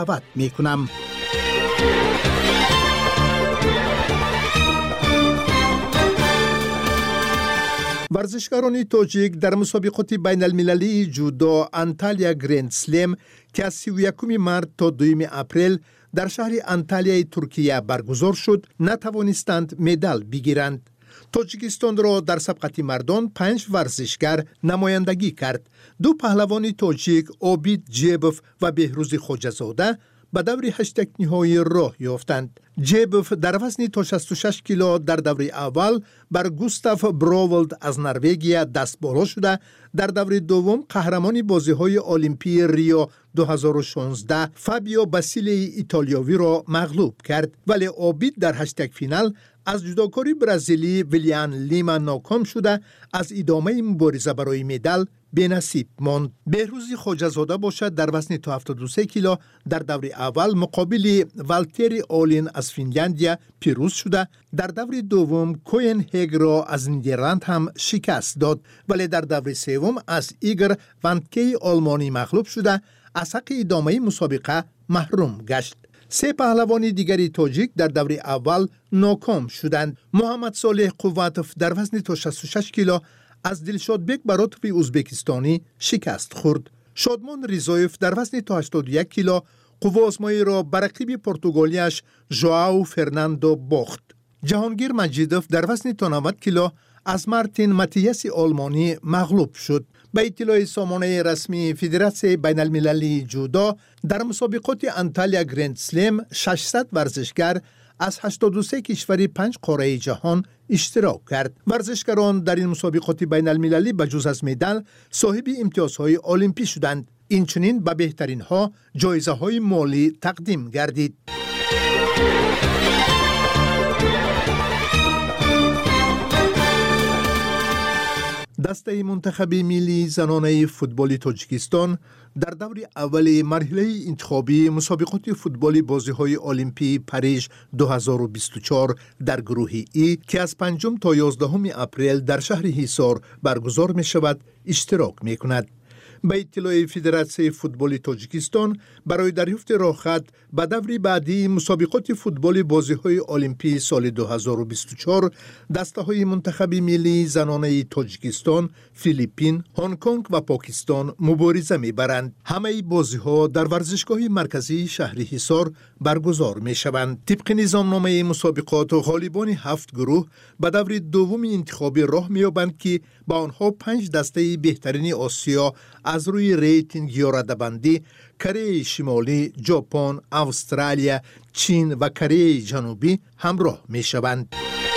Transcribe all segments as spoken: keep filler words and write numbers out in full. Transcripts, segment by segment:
دعوت میکنم. ورزشکاران تاجیک در مسابقات بین المللی جودو انتالیا گرند سلم که از سی و یکم مارس تا دوم اپریل در شهر انتالیا ترکیه برگزار شد نتوانستند مدال بگیرند. تاجیکستان را در سبقت مردان پنج ورزشگر نمایندگی کرد. دو پهلوان تاجیک عابد جیبوف و بهروز خواجه‌زاده به دور هشتگ نهایی راه یافتند. جیبوف در وزن تا شصت و شش کیلو در دور اول بر گوستاف براولد از نروژ دست بالا شده، در دور دوم قهرمان بازی‌های المپی ریو دو هزار و شانزده فابیو باسیلی ایتالیایی را مغلوب کرد، ولی عابد در هشتگ فینال از جودوکاری برزیلی ویلیان لیما ناکام شده از ادامه مبارزه برای مدال بی‌نصیب ماند. بهروز خواجه‌زاده باشد در وزن تا هفتاد و سه کیلو در دور اول مقابل والتری آلین از فنلاندیا پیروز شده، در دور دوم کوین هگ را از نیدرلند هم شکست داد، ولی در دور سوم از ایگر وانتکی آلمانی مغلوب شده از حق ادامه مسابقه محروم گشت. سه پهلوان دیگری تاجیک در دور اول ناکام شدند. محمد صالح قواتوف در وزن تا شصت و شش کیلو از دلشادبک براتوی ازبکستانی شکست خورد. شادمان ریزایف در وزن تا هشتاد و یک کیلو قوه آزمایی را بر رقیب پرتغالیش ژائو فرناندو باخت. جهانگیر مجیدوف در وزن تا نود کیلو از مارتین ماتیاس آلمانی مغلوب شد. به اطلاع سامانه رسمی فدراسیون بین المللی جودو در مسابقات انتالیا گرند سلم ششصد ورزشگر از هشتاد و سه کشور پنج قاره جهان اشتراک کرد. ورزشکاران در این مسابقات بین المللی به جز از مدال صاحب امتیازهای المپی شدند. اینچنین به بهترین ها جایزه های مالی تقدیم گردید. دسته منتخب ملی زنانه فوتبال تاجیکستان در دور اول مرحله انتخابی مسابقات فوتبال بازی‌های المپی پاریژ دو هزار و بیست و چهار در گروه ای که از پنجم تا یازدهم اپریل در شهر حصار برگزار می شود اشتراک می کند. به اطلاع فدراسیون فوتبال تاجیکستان برای دریافت راهخط به دور بعدی مسابقات فوتبال بازی‌های المپی سال دو هزار و بیست و چهار دسته‌های منتخب ملی زنانه تاجیکستان، فیلیپین، هنگ کنگ و پاکستان مبارزه می‌برند. همه بازی‌ها در ورزشگاه مرکزی شهر حصار برگزار می‌شوند. طبق نظامنامه مسابقات غالبان هفت گروه به دور دوم انتخابی راه می‌یابند که با آنها پنج دسته بهترین آسیا از روی ریتینگ یا رده‌بندی کره شمالی، ژاپن، استرالیا، چین و کره جنوبی همراه می شوند.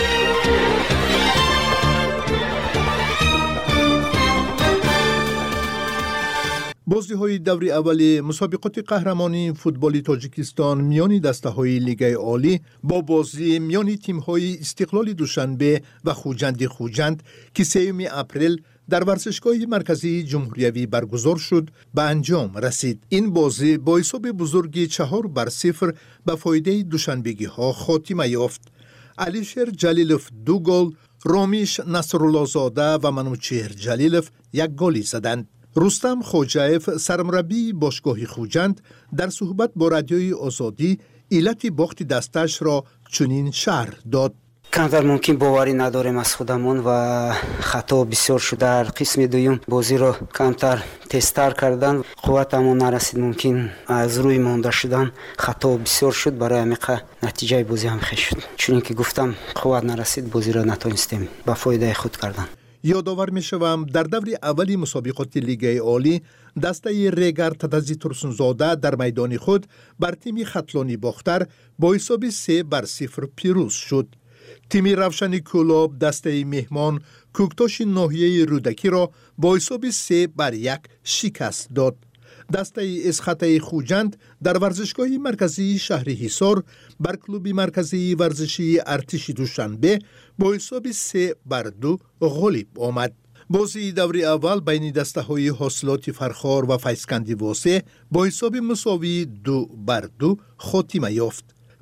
بازی های دوری اولی مسابقات قهرمانی فوتبال تاجیکستان میان دسته های لیگ عالی با بازی میان تیم های استقلال دوشنبه و خوجند خوجند که سوم اپریل در ورزشگاه مرکزی جمهوریوی برگزار شد به انجام رسید. این بازی با حساب بزرگی چهار بر صفر به فایده دوشنبگی ها خاتمه یافت. علیشر جلیلوف دو گل، رامیش نصرالله زاده و منوچهر جلیلوف یک گلی زدند. رستم خوجایف سرمربی باشگاه خوجند در صحبت با رادیوی آزادی علت باخت دستش را چنین شرح داد. کمتر ممکن باوری نداریم از خودمون و خطا بسیار شده. در قسم دوم بازی رو کمتر تستر کردن، قوتمون نرسید، ممکن از روی مانده شدن خطا بسیار شد، برای همیقه نتیجه بازی هم خیلی شد. چون که گفتم قوت نرسید، بازی رو نتونستیم به فایده خود کردن. یادآور میشوم در دور اولی مسابقات لیگ عالی دسته ریگر تدزی ترسونزاده در میدان خود بر تیم خطلانی باختر با حساب سه بر صفر پیروز شد. تیم روشن کلاب دسته مهمان کوکتاش ناحیه رودکی را با حساب سه بر یک شکست داد. دسته اسخطه خوجند در ورزشگاه مرکزی شهر حصار بر کلوب مرکزی ورزشی ارتش دوشنبه با حساب سه بر دو غالب آمد. بازی دوری اول بین دسته های حاصلات فرخار و فیسکندی واسه با حساب مساوی دو بر دو خاتمه یافت.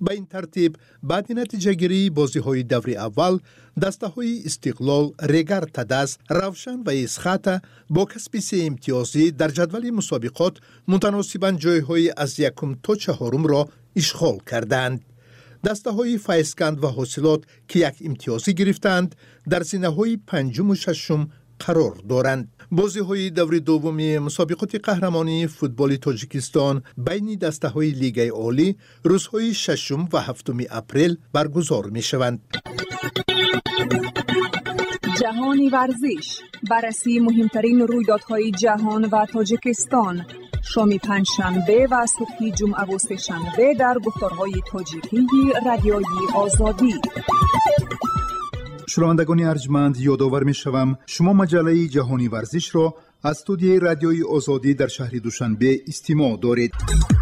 به این ترتیب بعد نتیجه گیری بازی های دوری اول دسته های استقلال، ریگر تدس، روشن و اسخاتا با کسب سه امتیازی در جدول مسابقات متناسباً جای های از یکم تا چهارم را اشغال کردند. دسته های فایسکند و حاصلات که یک امتیازی گرفتند در زینه های پنجم و ششم قرار دارند. بازی های دوری دومی مسابقات قهرمانی فوتبال تاجیکستان بین دسته های لیگ عالی روزهای ششم و هفتم اپریل برگزار می شوند. جهانی ورزش، بررسی مهمترین رویدادهای جهان و تاجیکستان، شام پنجشنبه و صبح جمعه و سه‌شنبه در گفتارهای تاجیکی رادیویی آزادی. شنوندگان ارجمند، یادآور می‌شوم شما مجله جهانی ورزش را از استودیوی رادیویی آزادی در شهر دوشنبه استماع دارید.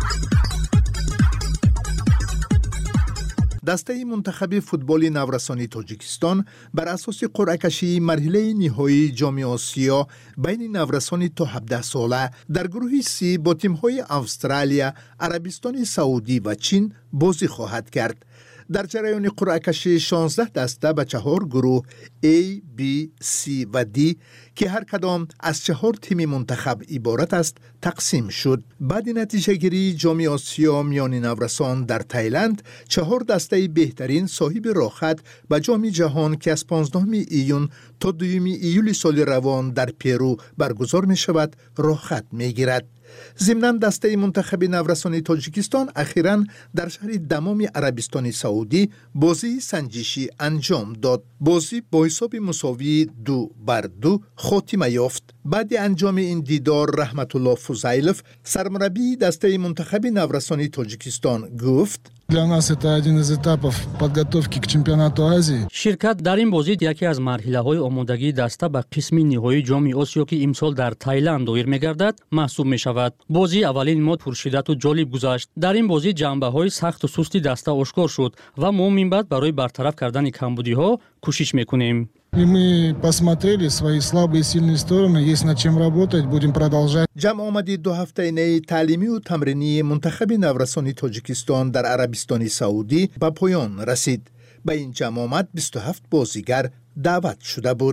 دسته منتخب فوتبال نورسانی تاجیکستان بر اساس قرعه کشی مرحله نهایی جام آسیا بین نورسان تا هفده ساله در گروه سی با تیم‌های استرالیا، عربستان سعودی و چین بازی خواهد کرد. در جریان قرعه کشی شانزده دسته به چهار گروه A, B, C و D که هر کدام از چهار تیم منتخب عبارت است تقسیم شد. بعد نتیجه گیری جام آسیا میان نورسان در تایلند، چهار دسته بهترین صاحب راحت به جام جهان که از پانزدهم ایون تا دوم ایول سال روان در پیرو برگزار می شود راحت می گیرد. ضمناً دسته منتخب نورسان تاجیکستان اخیراً در شهر دمام عربستان سعودی بازی سنجشی انجام داد. بازی با حساب مساوی دو بر دو خاتمه یافت. بعد انجام این دیدار رحمت الله فوزایلوف سرمربی دسته منتخب نورسان تاجیکستان گفت: Для нас это один из этапов подготовки к чемпионату Азии. شرکت در این بازی یکی از مرحله‌های آمادگی دسته به قسم نهایی جام آسیا که امسال در تایلند دایر می‌گردد محسوب می‌شود. بازی اولین مود پرشدت و جالب گذشت. در این بازی جنبه‌های سخت و سستی دسته آشکار شد و ما من بعد برای برطرف کردن کمبودی‌ها کوشش می‌کنیم. И мы посмотрели свои слабые и сильные стороны, есть над чем работать, будем продолжать. جمع آمدی دو هفته نی تعلیمی و تمرینی منتخب نورسان تاجیکستان در عربستان سعودی به پایان رسید. به این جمع آمد بیست و هفت بازیگر دعوت شده بود.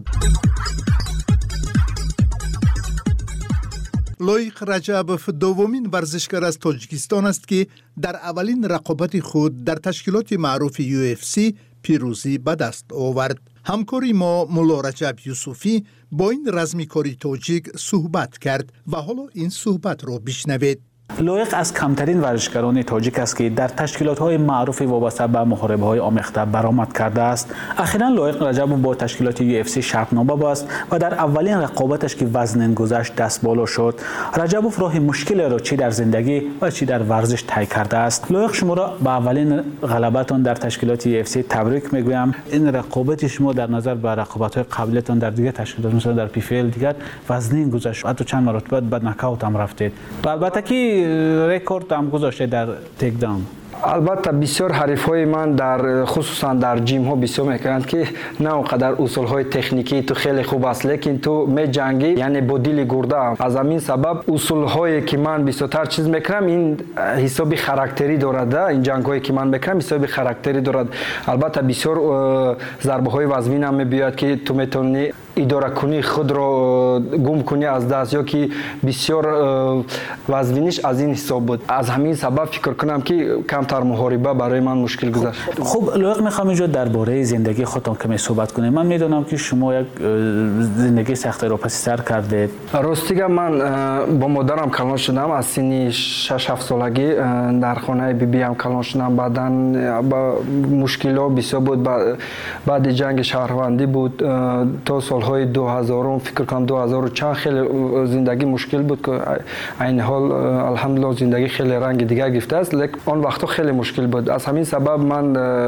لایق رجبوف دومین ورزشکار از تاجیکستان است که در اولین رقابت خود در تشکیلات معروف یو اف سی پیروزی به دست آورد. همکاری ما مولا رجب یوسفی با این رزمیکاری تاجیک صحبت کرد و حالا این صحبت را بشنوید. لایق از کمترین ورزشکاران تاجیک است که در تشکیلات‌های معروف وابسته به محاربه‌های آمیخته برآمد کرده است. اخیراً لایق رجب با تشکیلات یو اف سی شرطنامه بست و در اولین رقابتش که وزن گذشت دست بالا شد. رجبوف راه مشکلی را چی در زندگی و چی در ورزش طی کرده است. لایق شما را به اولین غلبتان در تشکیلات یو اف سی تبریک میگویم. این رقابت شما در نظر به رقابت‌های قبلیتان در دیگر تشکیلات مثلا در پی فی ال دیگر وزن گذشت. حتی چند مرتبه به نکاوت هم رفتید. البته که رکورد هم گذاشته در تیک داون. البته بسیار حریفای من در خصوصا در جیم ها بسیار میکنند که نه اونقدر اصول های تکنیکی تو خیلی خوب است، لیکن تو می جنگی یعنی با دل گرده. از همین سبب اصول هایی که من بسیار چیز میکنم این حسابی خاراکتری دارد. این جنگ هایی که من میکنم حسابی خاراکتری دارد. البته بسیار ضربه های وزمین هم میبیاد که تو میتونی اداره کنی خود را گم کنی از دست، یا که بسیار وزنش از این حساب بود. از همین سبب فکر کنم که کمتر محاربه برای من مشکل گذشت. خب لایق میخوام اینجا درباره زندگی خودتان کمی صحبت کنیم. من میدونم که شما یک زندگی سخت را پس سر کردید. راستیگه من با مادرم کلان شدم از سن شش هفت سالگی در خانه بی بی هم کلان شدم. بعدن با مشکلات بسیار بود. بعد جنگ شهروندی بود تا سالهای دو هزار فکر کنم دو هزار و چند خیلی زندگی مشکل بود که این حال الحمدلله زندگی خیلی رنگ دیگه گرفته است، لیکن آن وقتا خیلی مشکل بود. از همین سبب من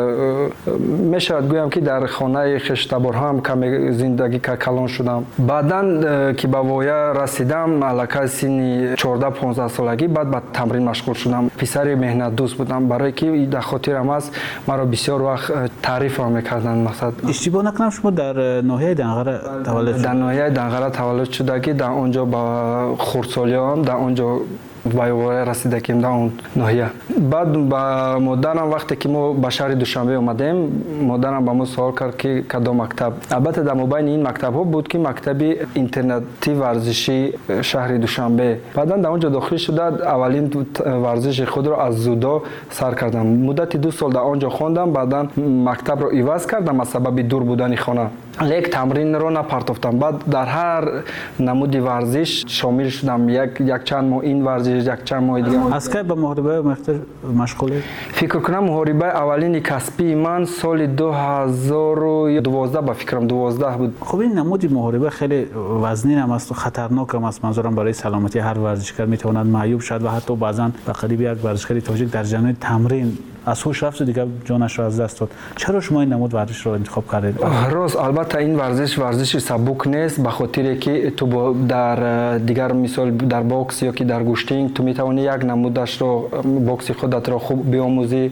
میشود گویم که در خانه خشتبار هم کمی زندگی کلان شدم. بعدن که به وایه رسیدم علاقه سن چهارده پانزده سالگی بعد به تمرین مشغول شدم. پسر مهنت دوست بودم، برای که در خاطرم است مرا بسیار وقت تعریف هم میکردن. مثلا اشتباه نکنم شما در ناحیه دنغره تولد شد؟ در ناحیه دنغره تولد شده که در اونجا با خردسالیان در اونجا وایواره رسیده کیم در اون ناحیه. بعد با مادرم وقتی که ما به شهر دوشنبه اومدیم، مادرم با ما سوال کرد که کدام مکتب. البته در مابین این مکتب ها بود که مکتب اینترنتی ورزشی شهر دوشنبه. بعدا در اونجا داخل شده، اولین ورزش خود رو از زودو سر کردم. مدت دو سال در اونجا خواندم، بعدا مکتب رو عوض کردم از سبب دور بودن خانه. یک تمرین رو نپرتافتم. بعد در هر نمودی ورزش شامل شدم. یک یک چند ماه این ورزش، یک چند ماه دیگه. از کی به محاربه مشغولی؟ فکر کنم محاربه اولین کسبی من سال دو هزار و دوازده به فکرم دوازده بود. خب این نمودی محاربه خیلی وزنین هم است و خطرناک هم است. منظورم برای سلامتی هر ورزشکار میتواند معیوب شد و حتی بعضا به قریب یک ورزشکار تاجیک در جریان تمرین از هوش رفت و دیگه جانش را از دست داد. چرا شما این نمود ورزش رو انتخاب کردید؟ راست، البته این ورزش ورزش سبک نیست، به خاطر که تو در دیگر مثال در باکس یا که در گوشتینگ تو میتونی یک نمودش رو باکس خودت رو خوب بیاموزی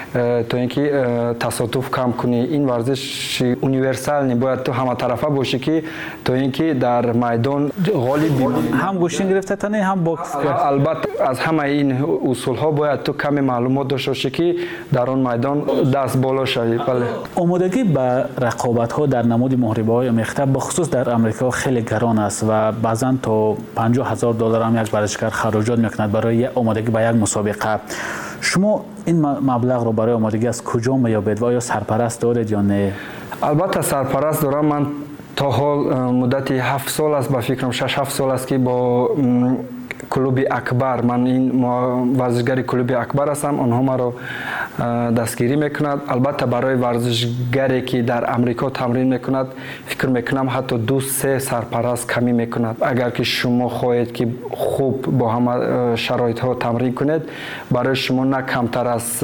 تا اینکه تصادف کم کنی. این ورزش یونیورسال نباید تو همه طرفه باشی که تا اینکه در میدان غالب بمونی. هم گوشتینگ گرفته تا نه هم باکس. البته از همه این اصول ها باید تو کمی معلومات داشته باشی که در اون میدان دست بالا شوی. بله. آمادگی به رقابت ها در نمود محاربه های مختلف به خصوص در امریکا خیلی گران است و بعضا تا پنجاه هزار دلار هم یک ورزشکار خراجات میکند برای آمادگی به یک مسابقه. شما این مبلغ رو برای آمادگی از کجا میابید و آیا سرپرست دارید یا نه؟ البته سرپرست دارم. من تا حال مدت هفت سال است، با فکرم شش هفت سال است که با کلوب اکبر، من این ورزشگری کلوب اکبر هستم، آنها ما رو دستگیری میکند. البته برای ورزشگری که در امریکا تمرین میکند فکر میکنم حتی دو سه سرپرست کمی میکند. اگر که شما خواهید که خوب با همه شرایط ها تمرین کنید، برای شما نه کمتر از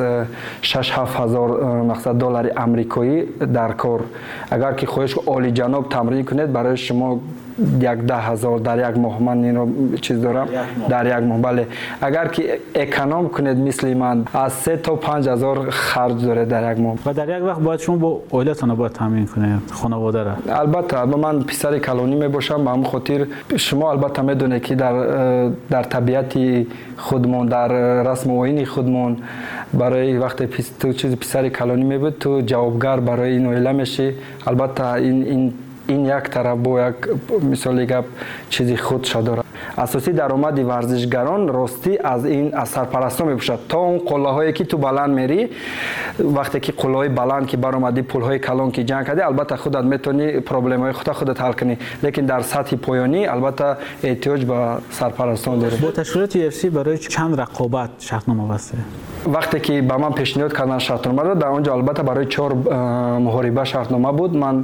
شش هفت هزار مقصد دلار امریکایی در کار. اگر که خواهید عالی جناب تمرین کنید، برای شما یک ده هزار در یک ماه. من این رو چیز دارم در یک ماه. بله. اگر که اکانوم کنید مثل من، از سه تا پنج هزار خرج داره در یک ماه. و در یک وقت باید شما با عائلتون باید تامین کنید خانواده را؟ البته البته من پسر کلونی می باشم، به همون خاطر شما البته میدونید که در در طبیعت خودمون، در رسم و آیین خودمون، برای وقت تو چیز پسر کلونی می بود تو جوابگر برای این عائله میشی. البته این این این یک طرف با یک مثال گپ چیزی خودش داره. اساسی درآمد ورزشگران راستی از این از سرپرستا میباشد. تا اون قله‌هایی که تو بلند میری، وقتی که قله‌های بلند که برآمدی، پل‌های کلان که جنگ کردی، البته خودت میتونی پرابلم‌های خودت خودت حل کنی، لیکن در سطح پایانی البته احتیاج به سرپرستان داره. با تشکیلات یو اف سی برای چند رقابت شرطنامه بسته؟ وقتی که به من پیشنهاد کردن شرطنامه رو، در اونجا البته برای چهار محاربه شرطنامه بود. من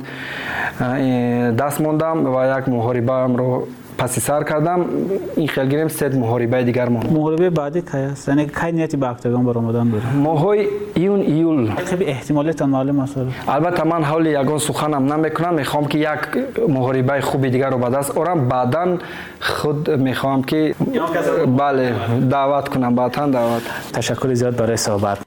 دست موندم و یک محاربه هم رو پس سر کردم. این خیال گیریم سه محاربه دیگر مون. محاربه بعدی کی است؟ یعنی کی نیتی به اکتاگون برآمدن داره؟ ماهای ایون ایول. خیلی احتمالات معلوم است. البته من حول یگان سخنم نمیکنم. میخوام که یک محاربه خوبی دیگر رو به دست آورم. بعداً خود میخوام که بله دعوت کنم. بعداً دعوت. تشکر زیاد برای صحبت.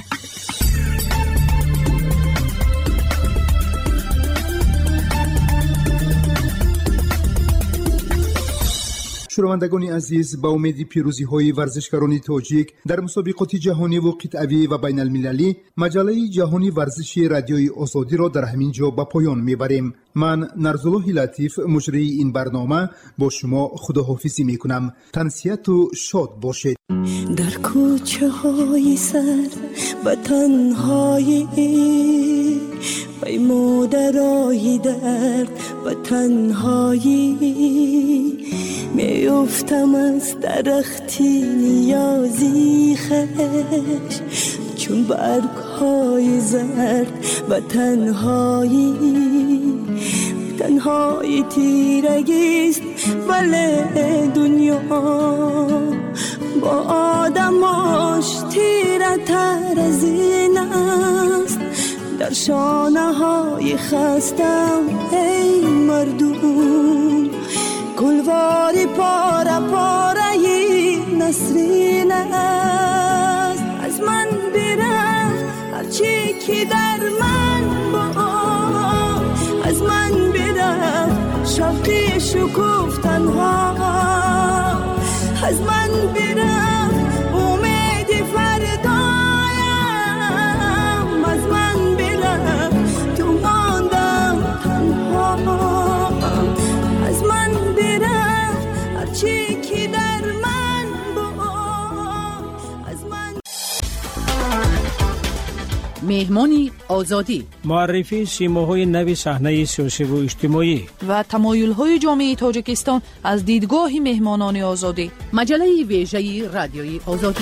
شنوندگان عزیز، با امید پیروزی های ورزشکاران تاجیک در مسابقات جهانی و قطعی و بین المللی، مجله جهانی ورزشی رادیوی آزادی را در همین جا به پایان میبریم. من نرزالله لطیف مجری این برنامه با شما خداحافظی میکنم. تنسیت و شاد باشید. در کوچه های سر و تنهایی پیمودرای درد و تنهایی میافتم از درختی نیازی خش، چون برگ های زرد و تنهایی تنهایی تیرگیست ولی دنیا با آدماش تیره تر از این است. در شانه های خستم ای مردم، گلواری پاره پاره نسرین است. از من برفت هرچی که در من بود، از من برفت شوقی شکوفتن ها، از من برفت مهمانی آزادی، معرفی سیماهای نوی صحنه سیاسی و اجتماعی و تمایل‌های جامعه تاجیکستان از دیدگاه مهمانان آزادی. مجله ویژه رادیوی آزادی.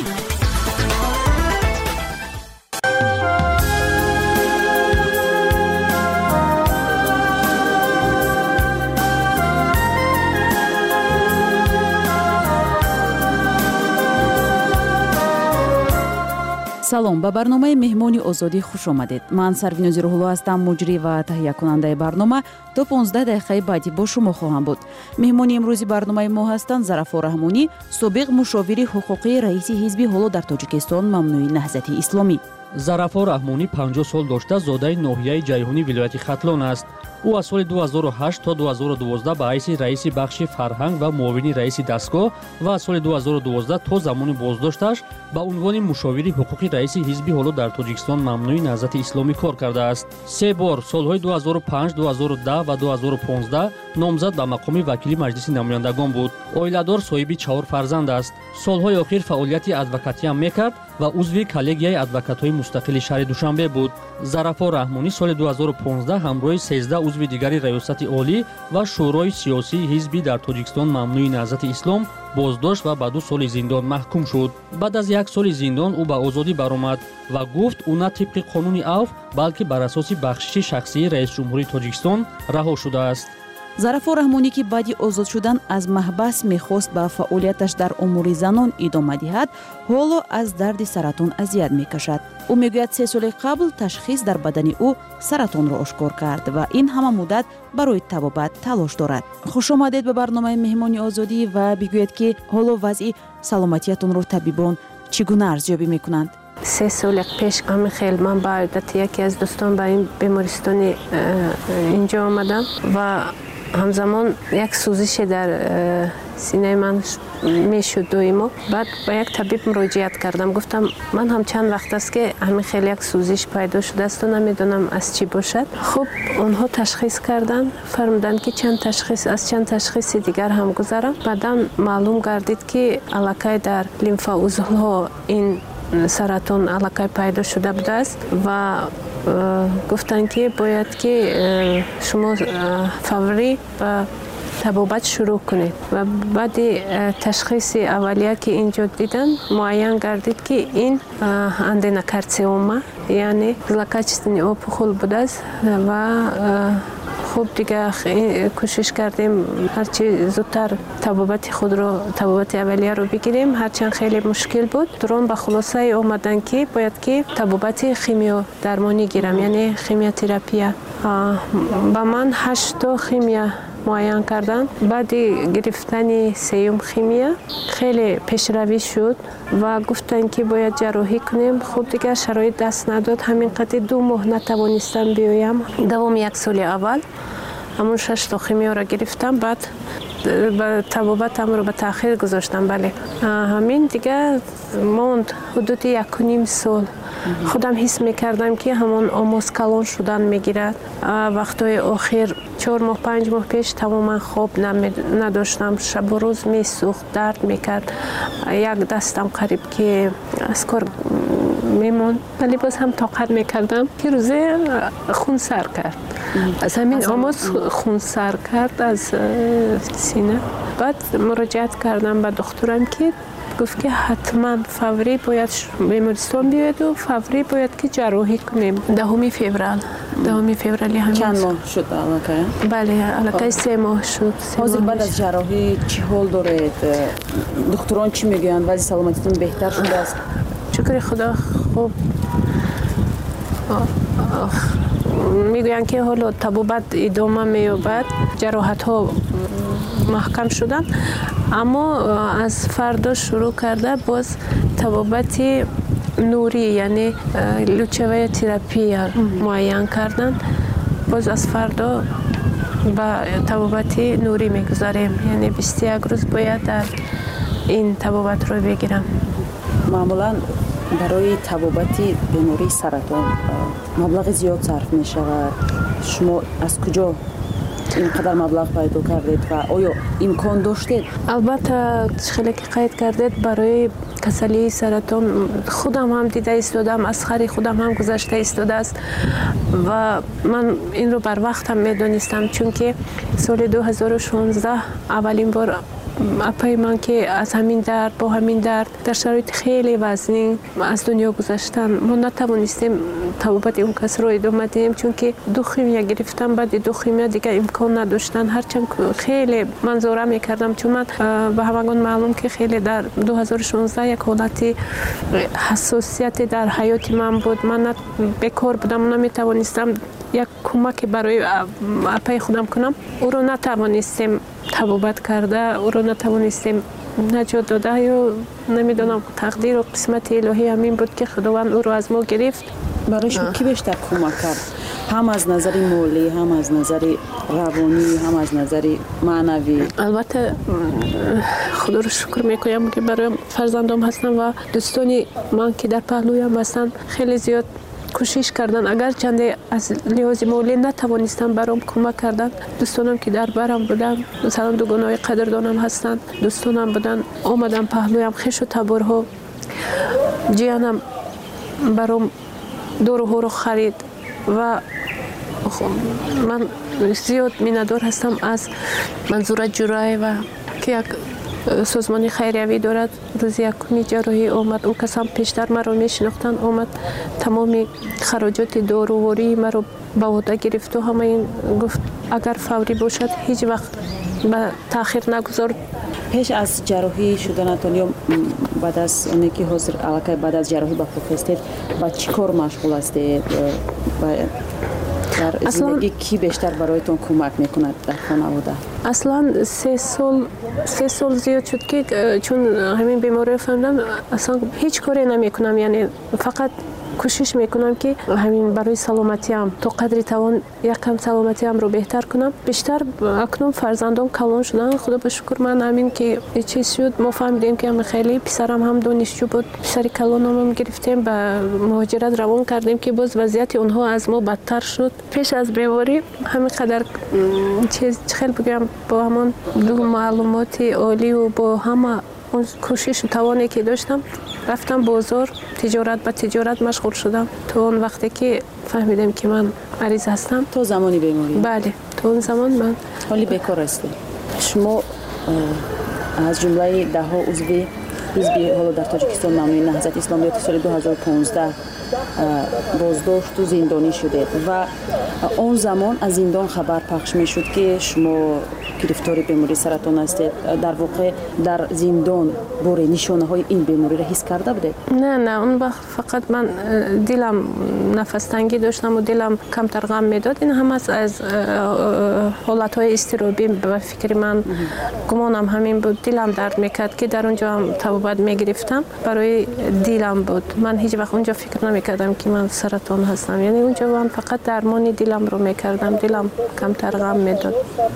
салом, ба барномаи меҳмони озодӣ хуш омадед. Ман Сарвинози Рӯҳулло ҳастам, муҷрӣ ва таҳиякунандаи барнома. то понздаҳ дақиқаи баъдӣ бо шумо хоҳам буд. меҳмони имрӯзи барномаи мо ҳастанд Зарафор Раҳмонӣ, собиқ мушовири ҳуқуқии раиси ҳизби ҳоло дар Тоҷикистон мамнӯи Наҳзати Исломӣ. Зарафор Раҳмонӣ панҷоҳ сол дошта зодаи ноҳияи Ҷайҳунӣ вилояти Хатлон аст. ӯ аз соли ду ҳазору ҳашт то ду ҳазору дувоздаҳ ба ҳайси раиси бахши фарҳанг ва муовини раиси дастгоҳ ва аз соли ду ҳазору дувоздаҳ то замони боздошташ ба унвони мушовири ҳуқуқи раиси ҳизби ҳоло дар Тоҷикистон мамнӯи Наҳзати Исломӣ кор кардааст. се бор солҳои ду ҳазору панҷ, ду ҳазору даҳ ва ду ҳазору понздаҳ номзад ба мақоми вакили Маҷлиси намояндагон буд. Оиладор, соҳиби чаҳор фарзанд аст. Солҳои охир фаъолияти адвокатиам мекард ва узви коллегияи адвокатҳои мустақили шаҳри Душанбе буд. Зарафор Раҳмонӣ соли ду ҳазору понздаҳ ҳамроҳи сездаҳ узви дигари раёсати олӣ ва шӯрои сиёсии ҳизби дар Тоҷикистон мамнӯи Наҳзати Ислом боздошт ва ба ду соли зиндон маҳкум шуд. Баъд аз як соли зиндон ӯ ба озодӣ баромад ва гуфт ӯ на тибқи қонуни Авф, балки бар асоси бахшиши шахсии раисҷумҳурии Тоҷикистон раҳо шудааст. Зарафор Раҳмонӣ ки баъди озод шудан аз маҳбас мехост ба фаъолияташ дар умури занон идома диҳад, ҳоло аз дарди саратон азият мекашад. ӯ мегӯяд се соли қабл ташхис дар бадани ӯ саратонро ошкор кард ва ин ҳама муддат барои табобат талош дорад. хушомадед ба барномаи меҳмони озодӣ ва бигӯед ки ҳоло вазъи саломатиятонро табибон чӣ гуна арзёбӣ мекунанд? се соли пеш ҳамин хел ман ба одати яке аз дӯстон ба ин бемористони инҷо омадам ва ҳамзамон як сӯзише дар синаи ман мешуд доимо. Баъд ба як табиб муроҷиат кардам, гуфтам ман ҳам чанд вақт аст ки ҳамин хел як сӯзиш пайдо шудаасту намедонам аз чӣ бошад. хуб онҳо ташхис карданд, фармуданд ки чанд ташхис аз чанд ташхиси дигар ҳам гузарам. баъдан маълум гардид ки аллакай дар лимфаузлҳо ин саратон аллакай пайдо шуда будааст ва гуфтанд ки бояд ки шумо фаврӣ ба табобат шурӯъ кунед. ва баъди ташхиси аввалия ки инҷо дидан муайян гардид ки ин аденокарциома, яъне злокачественный опухол будааст ва хуб дигар кӯшиш кардем ҳарчи зудтар табобати худро табобати аввалияро бигирем, ҳарчанд хеле мушкил буд. турон ба хулосае омаданд ки бояд ки табобати химиодармонӣ гирам, яъне химиотерапия. ба ман ҳашто химия муайян карданд. баъди гирифтани сеюм химия хеле пешравӣ шуд ва гуфтанд ки бояд ҷарроҳӣ кунем. хуб дигар шароит даст надод, ҳамин қадри ду моҳ натавонистам биёям. давоми як соли аввал ҳамун шашто химиёро гирифтам, баъд табобатамро ба таъхир гузоштам. бале ҳамин дигар монд ҳудуди якуним сол. худам ҳис мекардам ки ҳамон омоз калон шудан мегирад. вақтҳои охир чор моҳ панҷ моҳ пеш тамоман хоб надоштам, шабу рӯз месӯхт, дард мекард. як дастам қариб ки аз кор мемонд, вале боз ҳам тоқат мекардам ки рӯзе хун сар кард. аз ҳамин омоз хун сар кард аз сина. баъд муроҷиат кардам ба духтурам ки гуфт ки ҳатман фаврӣ бояд бемористон биёеду фаврӣ бояд ки ҷарроҳӣ кунем. даҳуми феврал даҳуми феврали ҳамин чанд моҳ шуд аллакай? бале аллакай се моҳ шуд. ҳозир баъд аз ҷарроҳӣ чӣ ҳол доред? духтурон чӣ мегӯянд? вазъи саломатитон беҳтар шудааст? шукри худо хуб мегӯянд ки ҳоло табобат идома меёбад, ҷароҳатҳо маҳкам шуданд, аммо аз фардо шурӯъ карда боз табобати нурӣ, яъне лучевая терапия муайян карданд. боз аз фардо ба табобати нурӣ мегузарем, яъне бисту як рӯз бояд дар ин табобатро бигирам. маъмулан барои табобати бемории саратон маблағи зиёд сарф мешавад. шумо аз куҷо اینقدر مبلغ پیدا کردید و آیا امکان داشتید؟ البته خیلی که قید کردید برای کسلی سرطان خودم هم دیده ایستادم، از خری خودم هم گذشته ایستاده است و من این رو بر وقت هم میدونستم، چون که سال دو هزار و شانزده اولین بار اپای من که از همین درد با همین درد در شرایط خیلی وزنی از دنیا گذشتن، ما نتوانستیم توبت اون کس رو ادامه دهیم، چون که دو خیمیا گرفتم، بعد دو خیمیا دیگه امکان نداشتن، هرچند خیلی منظوره میکردم، چون من به همگان معلوم که خیلی در دو هزار و شانزده یک حالتی حساسیت در حیات من بود، من بیکار بودم، نمیتوانستم یک کمک برای اپای خودم کنم، او رو نتوانستیم توبت کرده، او رو نتوانستیم نجات داده، یا نمیدونم تقدیر و قسمت الهی همین بود که خداوند او رو از ما گرفت. برای شما کی بیشتر کمک کرد؟ هم از نظر مالی، هم از نظر روانی، هم از نظر معنوی؟ البته خدا رو شکر میکنم که برای فرزندام هستم و دوستانی من که در پهلویم هستن خیلی زیاد کوشش کردن، اگر چنده از لحاظ مالی نتوانستم برام کمک کردن. دوستانم که در برم بودن، مثلا دوگانای قدردانم هستند، دوستانم بودن آمدن پهلویم، خش و تبرها، جیانم برام دورو رو خرید و من زیاد میندار هستم از منظور جرای و که یک سازمان خیریوی دارد، روز یکمی جراحی آمد، او کس هم پیشتر مرا میشناختن، آمد تمامی خراجات داروواری مرا به عهده گرفت و همه این گفت اگر فوری باشد هیچ وقت به تاخیر نگذار. پیش از جراحی شدنتان یا بعد از اونی که حاضر علاقه بعد از جراحی با خود هستید با چی کار مشغول هستید؟ در زندگی کی بیشتر برایتون کمک میکند در خانواده؟ اصلا سه سال سه سال زیاد شد که چون همین بیماری فهمیدم اصلا هیچ کاری نمیکنم، یعنی فقط کوشش میکنم که همین برای سلامتیم تا قدری توان یکم سلامتیم رو بهتر کنم. بیشتر اکنون فرزندان کلان شدن، خدا به شکر. من همین که چیز شد ما فهمیدیم که همین خیلی پسرم هم دانشجو بود، پسری کلانم هم گرفتیم به مهاجرت روان کردیم که باز وضعیت اونها از ما بدتر شد. پیش از بیماری همین قدر چیز خیلی بگم با همون دو معلومات عالی و با همه اون کوشش و توانی که داشتم رفتم بازار، تجارت به تجارت مشغول شدم تا اون وقتی که فهمیدم که من مریض هستم. تو زمانی بیماری؟ بله، تو اون زمان من حالی بیکار هستی. شما از جمله ده ها عضوی حزب حالا در تاجیکستان نامه نهضت اسلامیات سال دو هزار و پانزده بازداشت و زندانی شده و اون زمان از زندان خبر پخش می شد که شما گرفتار بیماری سرطان هستید. در واقع در زندان بار نشانه های این بیماری را حس کرده بودید؟ نه نه، اون وقت فقط من دلم نفس تنگی داشتم و دلم کمتر غم میداد. این هم از از حالت های اضطرابی به فکر من گمانم همین بود. دلم درد میکرد که در اونجا هم توبت میگرفتم، برای دلم بود. من هیچ وقت اونجا فکر نمیکردم که من سرطان هستم، یعنی اونجا من فقط درمانی دلم رو میکردم، دلم کمتر غم میداد.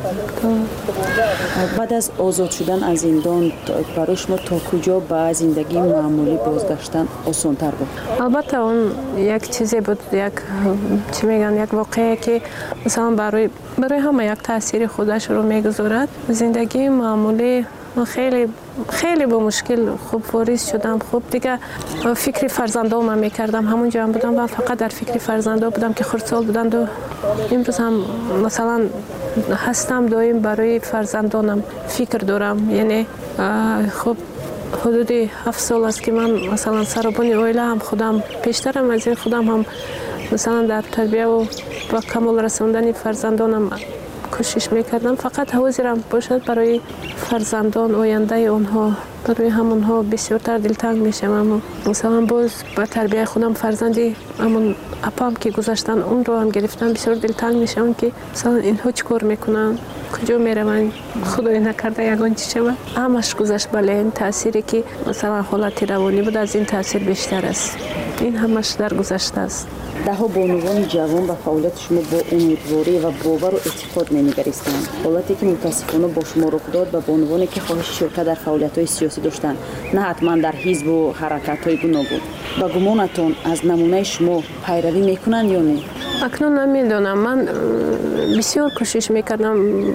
بعد از آزاد شدن از زندان برای شما تا کجا به زندگی معمولی بازگشتن آسان‌تر بود؟ البته اون یک چیزی بود، یک چی میگن یک واقعه که مثلا برای برای همه یک تاثیر خودش رو میگذارد. زندگی معمولی من خیلی خیلی با مشکل خوب واریز شدم. خوب دیگه فکر فرزندام میکردم، همونجا هم بودم و فقط در فکر فرزندام بودم که خردسال بودند و امروز هم مثلا هستم دایم برای فرزندانم فکر دارم. یعنی خب حدود هفت سال است که من مثلا سربانی اویله هم خودم پیشترم از این خودم هم مثلا در تربیه و با کمال رسوندن فرزندانم کوشش میکردم. فقط حاضرم باشد برای فرزندان آینده اونها، برای همونها بسیارتر دلتنگ میشم. اما مثلا باز با تربیه خودم فرزندی همون اپام که گذاشتن اون رو هم گرفتم، بسیار دلتنگ میشم که مثلا اینها چی کار میکنن، کجا میروند، خدای نکرده یگان چی شود. همش گذشت. بله، این تأثیری که مثلا حالت روانی بود از این تأثیر بیشتر است. این همش در گذشته است. ده ها بانوان جوان و فعالیت شما با امیدواری و باور و اعتقاد نمیگریستند. حالتی که متاسفانه با شما رخ داد و بانوانی که خواهش شرکت در فعالیت‌های سیاسی داشتند، نه حتما در حزب و حرکت‌های گوناگون. با گمانتون از نمونه شما پیروی میکنند یا نه؟ اکنون نمیدونم. من بسیار کوشش میکردم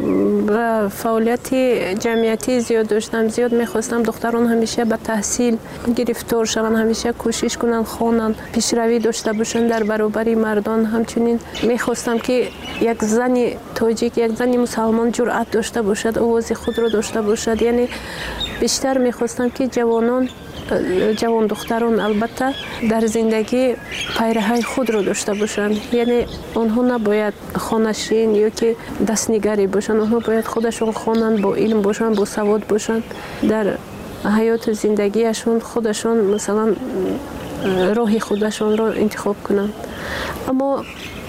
و فعالیت جمعیتی زیاد داشتم. زیاد میخواستم دختران همیشه به تحصیل گرفتار شوند، همیشه کوشش کنن خوانن، پیشروی داشته باشن در برابر مردان. همچنین میخواستم که یک زن تاجیک، یک زن مسلمان جرأت داشته باشد، آواز خود را داشته باشد. یعنی بیشتر میخواستم که جوانان جوان دختران البته در زندگی پیرهی خود را داشته باشند. یعنی آنها نباید خانشین یا که دستنگری باشند، آنها باید خودشون خوانند، با علم باشند، با سواد باشند، در حیات زندگیشون خودشون مثلا راه خودشون را انتخاب کنند. اما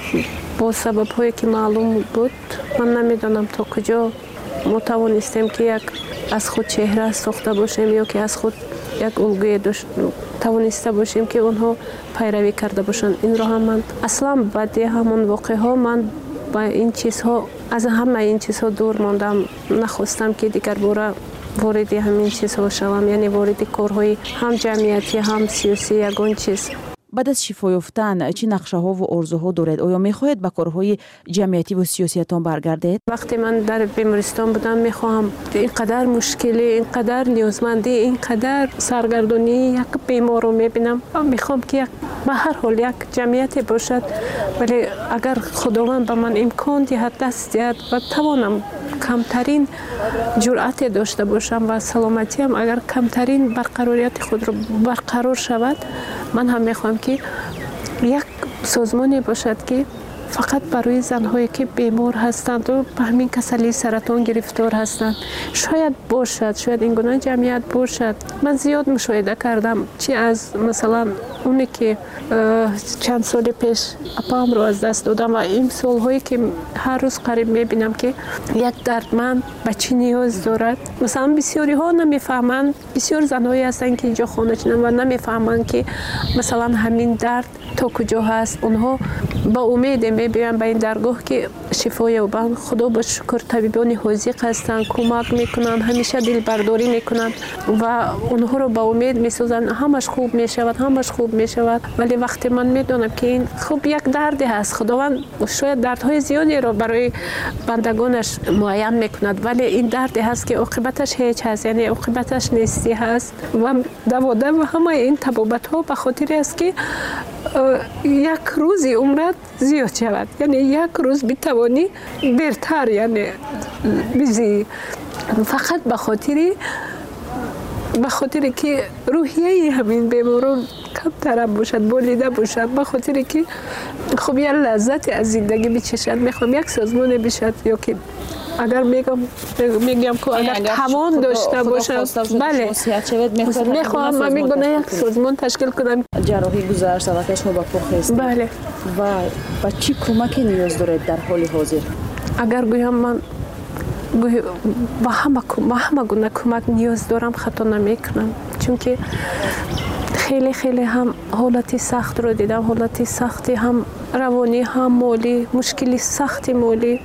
با سبب هایی که معلوم بود، من نمیدانم تا کجا ما توانستیم که یک از خود چهره ساخته باشیم یا که از خود یک الگوی توانسته باشیم که اونها پیروی کرده باشند. این را هم من اصلا بعد همون واقع ها من با این چیزها از همه این چیزها دور ماندم. نخواستم که دیگر باره وارد همین چیزها شوم، یعنی وارد کارهای هم جمعیتی هم سیاسی یگان چیز. بعد از شفا یافتن چه نقشه ها و آرزوها دارید؟ آیا میخواهید به کارهای جمعیتی و سیاسیتان برگردید؟ وقتی من در بیمارستان بودم میخواهم اینقدر مشکلی، اینقدر نیازمندی، اینقدر سرگردانی یک بیمار رو میبینم، میخوام که یک به هر حال یک جمعیتی باشد، ولی اگر خداوند به من امکان دهد، دست دهد و توانم کمترین جرأت داشته باشم و سلامتیم اگر کمترین برقراریت خود رو برقرار شود، من هم میخوام که یک سازمانی باشد که فقط برای زنهایی که بیمار هستند و به همین کسلی سرطان گرفتار هستند شاید باشد، شاید این گونه جمعیت باشد. من زیاد مشاهده کردم، چی از مثلا اونی که چند سال پیش اپام رو از دست دادم و این سالهایی که هر روز قریب میبینم که یک دردمند به چی نیاز دارد. مثلا بسیاری ها نمیفهمند، بسیار زنهایی هستند که اینجا خانه چنن و نمیفهمند که مثلا همین درد تا کجا هست. اونها با امید میبینن به این درگاه که شفا یابند. خدا با شکر طبیبان حاذق هستند، کمک میکنند، همیشه دل برداری میکنند و اونها رو با امید میسازند همش خوب میشود، همش خوب میشود. ولی وقتی من میدونم که این خوب یک دردی هست، خداوند شاید دردهای زیادی رو برای بندگانش معین میکند، ولی این دردی هست که عاقبتش هیچ هست، یعنی عاقبتش نیستی هست و دوادم و همه این تبابت ها به خاطر است که یک روزی عمرت زیاد شود، یعنی یک روز بتوانی بهتر یعنی بزی، فقط به خاطر به خاطر که روحیه همین بیماران کمتر باشد، بولیده باشد، به خاطر که خب یه لذت از زندگی بچشد. میخوام یک سازمان بشد یا که اگر میگم میگم که اگر توان داشته باشم، بله میخوام من میگم یک سازمان تشکیل کنم. جراحی گذشت و شما با پخست، بله، و با چی کمکی نیاز دارید در حال حاضر؟ اگر گویم من با همه با همه گونه کمک نیاز دارم خطا نمیکنم، چون که خیلی خیلی هم حالتی سخت رو دیدم، حالتی سختی هم روانی هم مالی، مشکلی سختی مالی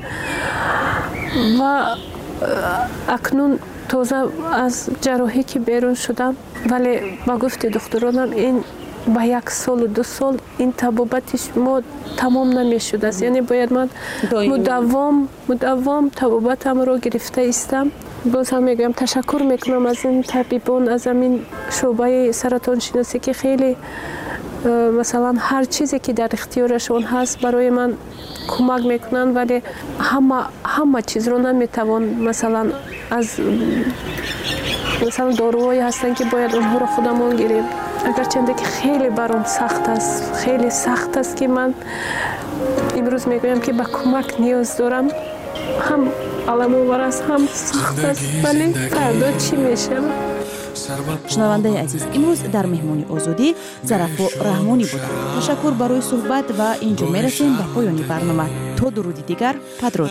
و اکنون تازه از جراحی که بیرون شدم، ولی با گفت دکترانم این با یک سال و دو سال این طبابتش ما تمام نمی شده است، یعنی باید من مداوم مداوم طبابتم رو گرفته استم. باز هم میگم تشکر میکنم از این طبیبان، از این شعبه سرطان شناسی که خیلی مثلا هر چیزی که در اختیارشون هست برای من کمک میکنن، ولی همه همه چیز رو نمیتوان مثلا از مثلا داروهایی هستن که باید اونها رو خودمون گیریم. اگرچه که خیلی برام سخت است، خیلی سخت است که من امروز میگویم که به کمک نیاز دارم، هم علم آور است هم سخت است، ولی فردا چی میشه؟ شنونده عزیز، امروز در مهمانی آزادی ظرفا رحمانی بود. تشکر برای صحبت و اینجا میرسیم به پایان برنامه. تا درودی دیگر، بدرود.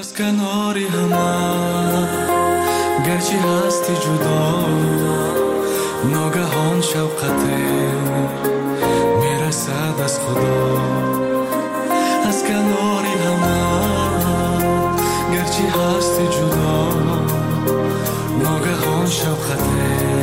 گرچه هستی جدا ناگهان شوقته میرسد از خدا از کناری همه. گرچه هستی جدا ناگهان شوقته